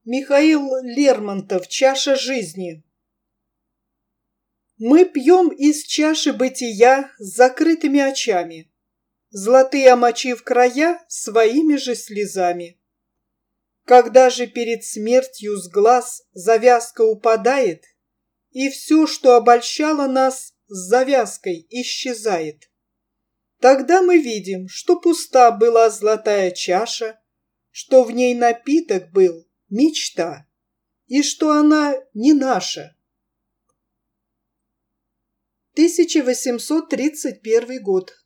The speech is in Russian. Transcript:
Михаил Лермонтов. Чаша жизни. Мы пьем из чаши бытия с закрытыми очами, золотые омочив края своими же слезами. Когда же перед смертью с глаз завязка упадает, и все, что обольщало нас, с завязкой исчезает, тогда мы видим, что пуста была золотая чаша, что в ней напиток был мечта, и что она не наша. 1831 год.